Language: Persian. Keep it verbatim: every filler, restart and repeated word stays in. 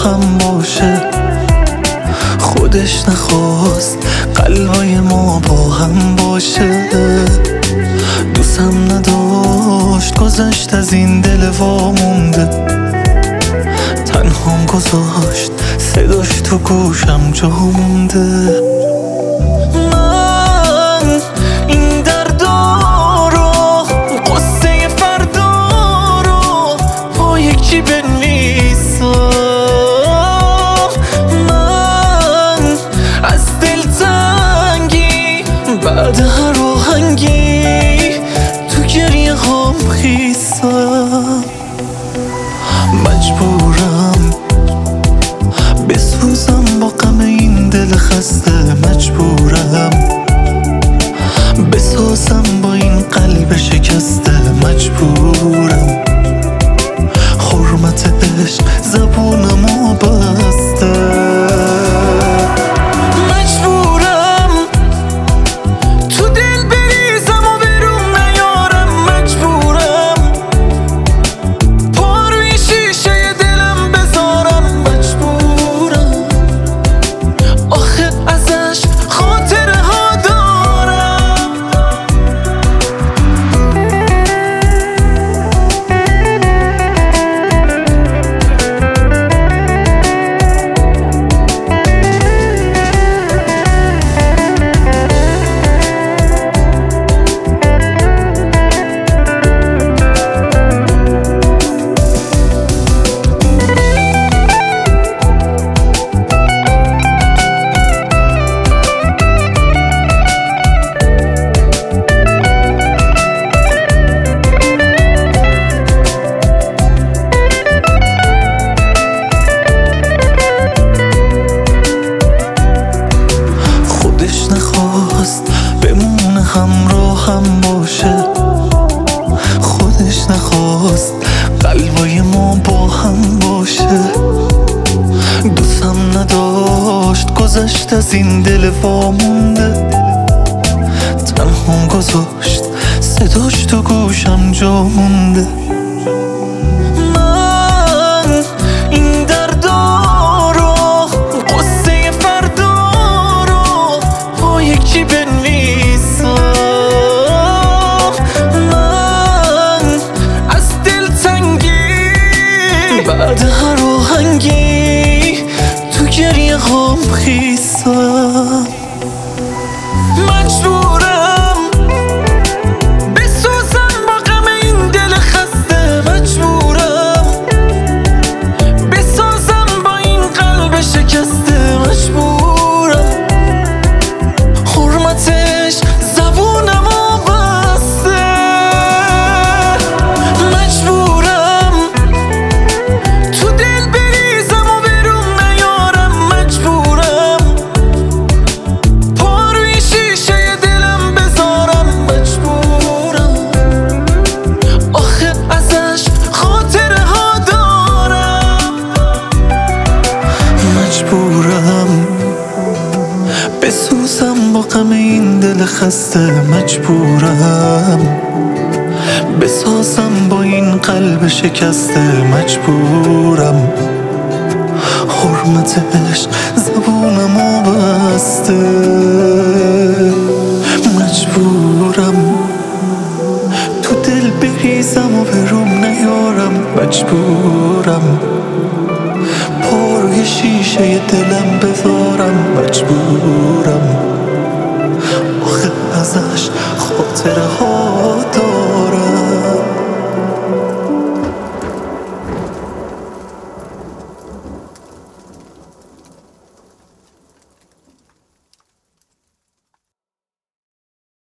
هم باشه. خودش نخواست قلبای ما با هم باشه. دوستم نداشت گذشت از این دل وامونده. تنهام گذاشت صداش تو گوشم جا مونده. من این دردا رو قصه فردا رو با یکی بنویسم. من از دلتنگی بعد هر آهنگی تو گریه هام خیسم. مجبورم بسوزم با غم این دل خسته. مجبورم بسازم با این قلب شکسته. مجبورم حرمت عشق زبونمو بسته. همراه هم باشه. خودش نخواست قلبای ما با هم باشه. دوستم نداشت گذشت از این دل وامونده. تنهام گذاشت صداش تو گوشم جا مونده. من این دردا رو قصه فردا رو با یکی بنویسم. بعد هر آهنگی تو گریه هام خیسم. مجبورم بسوزم با غم این دل خسته. مجبورم بسازم با این قلب شکسته. مجبورم حرمتش زبونمو بسته. مجبورم مجبورم بسوزم با غم این دل خسته. مجبورم بسازم با این قلب شکسته. مجبورم حرمت عشق زبونمو بسته. مجبورم تو دل بریزم و به روم نیارم. مجبورم روی شیشه دلم بذارم. مجبورم آخه ازش خاطره ها